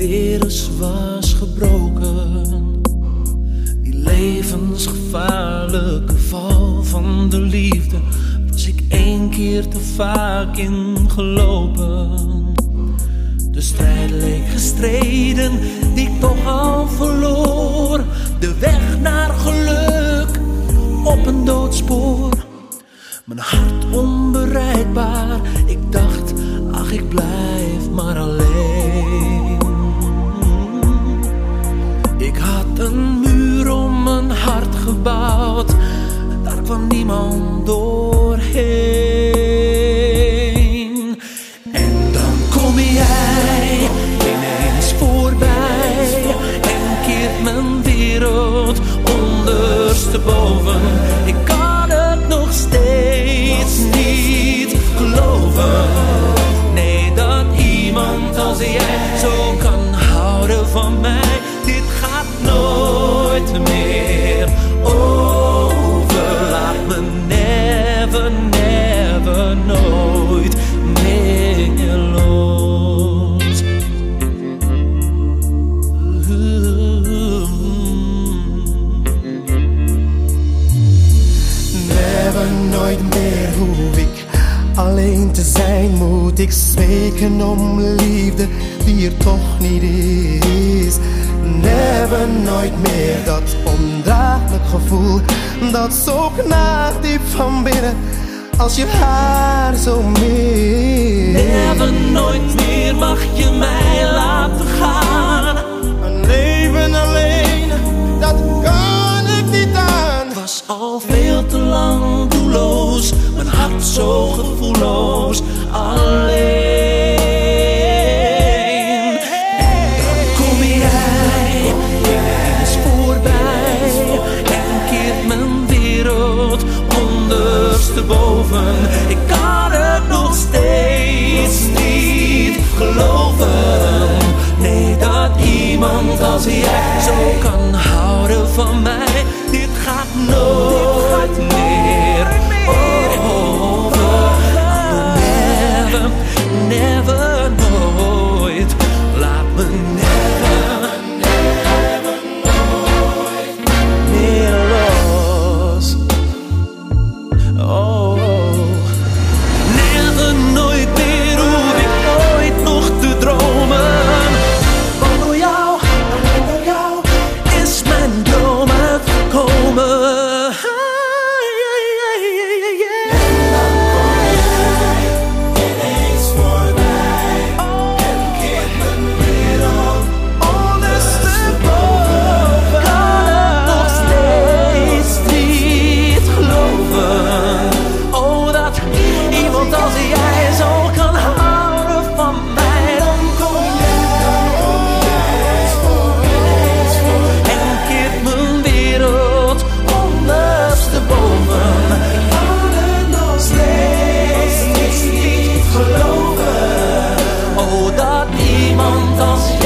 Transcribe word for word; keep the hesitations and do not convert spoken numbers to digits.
weer eens was gebroken. Die levensgevaarlijke val van de liefde was ik één keer te vaak ingelopen. De strijd leek gestreden, die ik toch al verloor. De weg naar geluk op een doodspoor. Mijn hart onbereikbaar, ik dacht, ach ik blijf maar alleen. Ik had een muur om mijn hart gebouwd, daar kwam niemand doorheen. En dan kom jij ineens voorbij en keert mijn wereld ondersteboven. Ik kan het nog steeds niet geloven. Nee, dat iemand als jij zo kan houden van mij. Dit gaat nooit meer over. Laat me never, never, nooit meer los. Never, nooit meer hoef ik alleen te zijn. Moet ik smeken om liefde die er toch niet is. Never, nooit meer dat ondraaglijk gevoel dat zo knaagt diep van binnen als je haar zo mist. Never, nooit meer mag je mij laten gaan. Een leven alleen, dat kan ik niet aan. Het was al veel te lang doelloos, mijn hart zo gevoelloos, alleen. En dan kom jij ineens voorbij en keert mijn wereld ondersteboven. Ik kan het nog steeds niet geloven. Nee, dat iemand als jij zo kan houden van mij. Dit gaat nooit meer over. Never, never, nooit. Laat me never, never, nooit meer los. Oh, never, nooit meer hoef ik ooit nog te dromen. Want door jou, door jou is mijn droom uitgekomen. Als